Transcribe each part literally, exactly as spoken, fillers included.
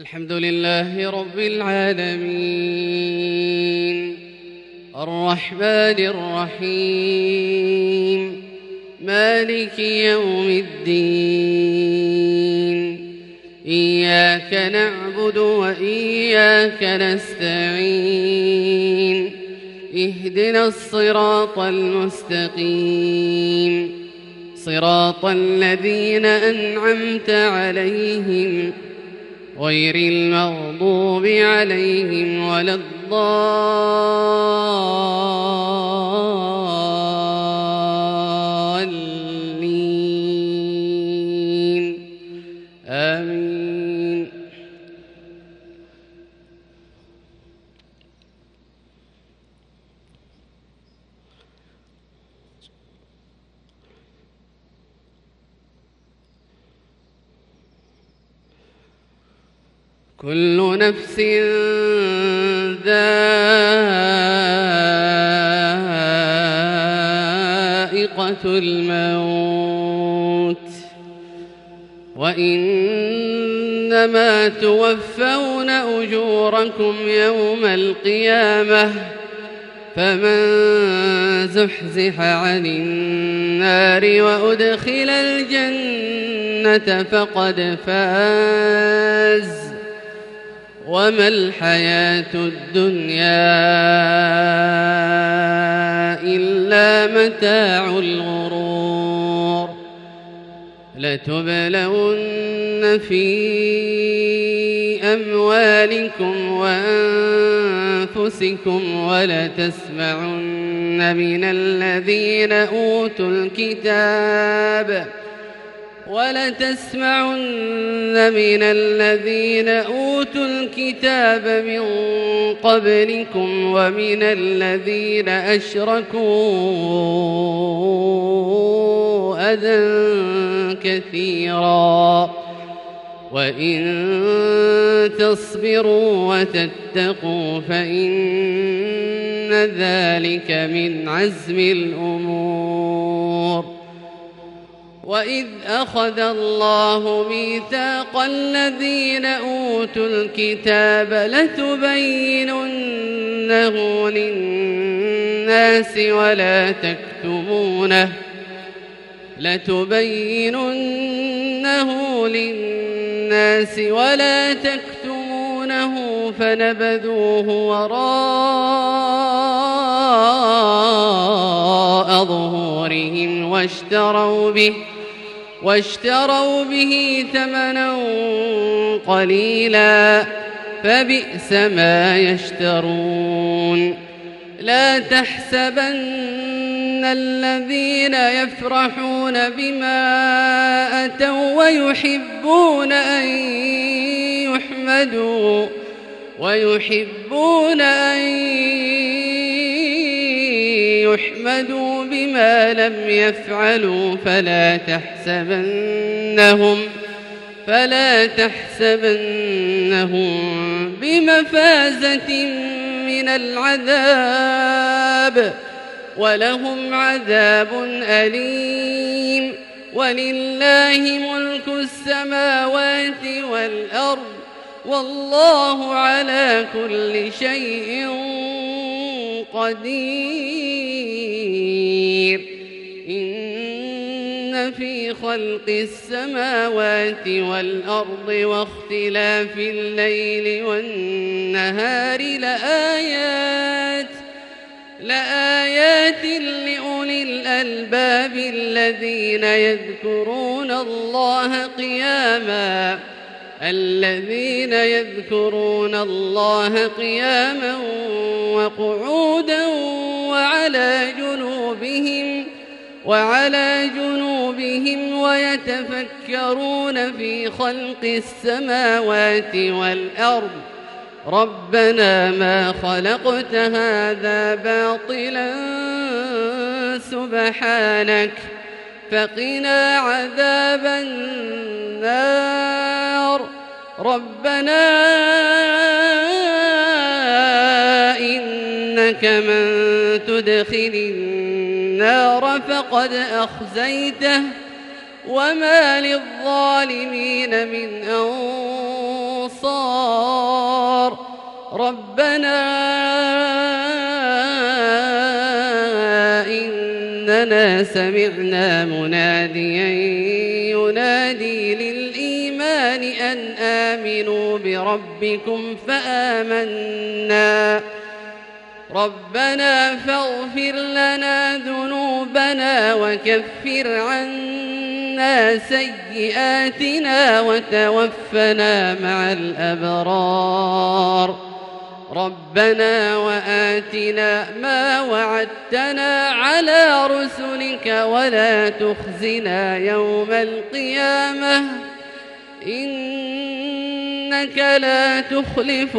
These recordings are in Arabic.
الحمد لله رب العالمين الرحمن الرحيم مالك يوم الدين إياك نعبد وإياك نستعين اهدنا الصراط المستقيم صراط الذين أنعمت عليهم غير المغضوب عليهم ولا الضالين آمين. كل نفس ذائقة الموت وإنما توفون أجوركم يوم القيامة فمن زحزح عن النار وأدخل الجنة فقد فاز وما الحياة الدنيا إلا متاع الغرور. لتبلون في أموالكم وأنفسكم ولتسمعن من الذين أوتوا الكتاب ولتسمعن من الذين أوتوا الكتاب من قبلكم ومن الذين أشركوا أذى كثيرا وإن تصبروا وتتقوا فإن ذلك من عزم الأمور. وإذ أخذ الله ميثاق الذين أوتوا الكتاب لتبيننه للناس ولا تكتمونه لتبيننه للناس ولا تكتمونه فنبذوه وراء ظهورهم واشتروا به واشتروا به ثمنا قليلا فبئس ما يشترون. لا تحسبن الذين يفرحون بما أتوا ويحبون أن يحمدوا ويحبون أن يحمدوا بما لم يفعلوا فلا تحسبنهم فلا تحسبنهم بمفازة من العذاب ولهم عذاب أليم. ولله ملك السماوات والأرض والله على كل شيء قدير. إن في خلق السماوات والأرض واختلاف الليل والنهار لآيات لآيات لأولي الألباب الذين يذكرون الله قياما الذين يذكرون الله قياما وقعودا وعلى جنوبهم وعلى جنوبهم ويتفكرون في خلق السماوات والأرض ربنا ما خلقت هذا باطلا سبحانك فقنا عذاب النار. ربنا إنك من تدخل النار فقد أخزيته وما للظالمين من أنصار. ربنا إننا سمعنا مناديا ينادي للإيمان أن آمنوا بربكم فآمنا ربنا فاغفر لنا ذنوبنا وكفر عنا سيئاتنا وتوفنا مع الأبرار ربنا وآتنا ما وعدتنا على رسلك ولا تخزنا يوم القيامة إنك لا تخلف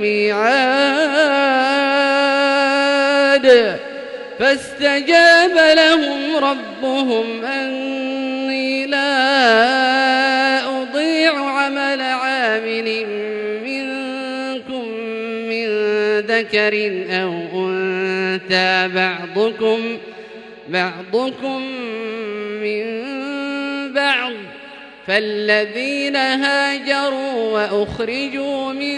الميعاد فاستجاب لهم ربهم أني لا أضيع عمل عامل منكم من ذكر أو أنثى بعضكم بعضكم من بعض فالذين هاجروا وأخرجوا من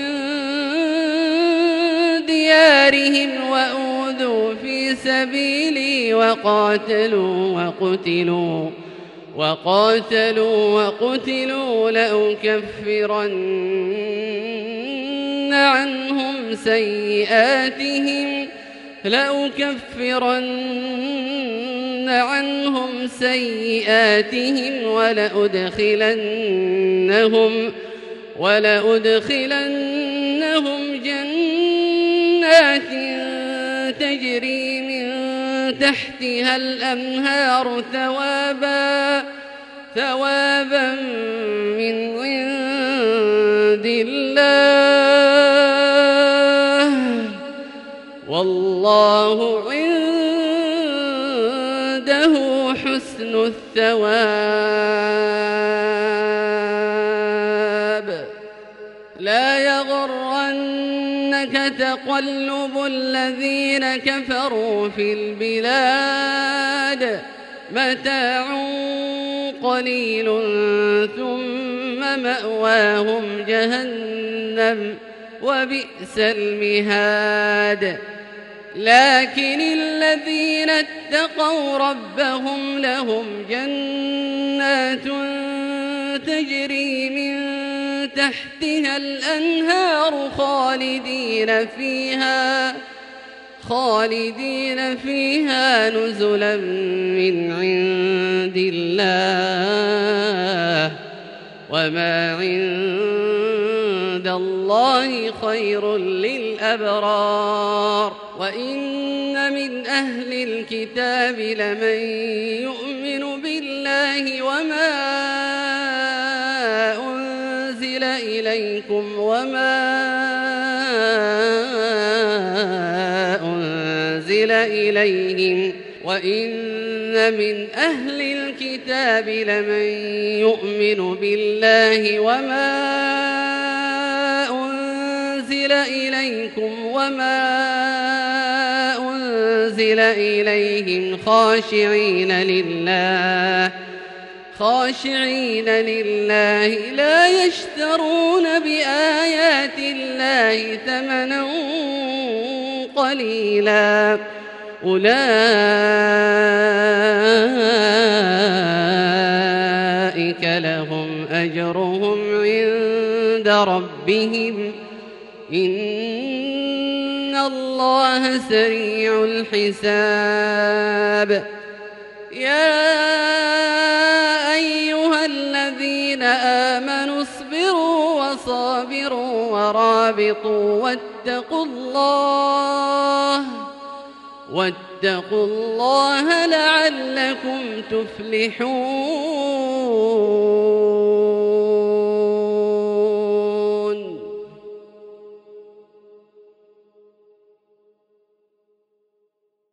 ديارهم وأوذوا في سبيلي وقاتلوا وقتلوا وقاتلوا وقتلوا لأكفرن عنهم سيئاتهم لأكفرن عنهم سيئاتهم ولأدخلنهم ولأدخلنهم جنات تجري من تحتها الأنهار ثوابا ثوابا من عند الله والله عنده حسن الثواب لا يغرنك تقلب الذين كفروا في البلاد متاع قليل ثم مأواهم جهنم وبئس المهاد لكن الذين اتقوا ربهم لهم جنات تجري من تحتها الأنهار خالدين فيها خالدين فيها نزلا من عند الله وما عند الله خير للأبرار وإن من أهل الكتاب لمن يؤمن بالله وما أنزل إليكم وما أنزل إليهم وإن من أهل الكتاب لمن يؤمن بالله وما أنزل إليكم وما أنزل إليهم خاشعين لله خاشعين لله لا يشترون بآيات الله ثمنا قليلا أولئك لهم أجرهم عند ربهم إن الله سريع الحساب يا أيها الذين آمنوا اصبروا وصابروا ورابطوا واتقوا الله واتقوا الله لعلكم تفلحون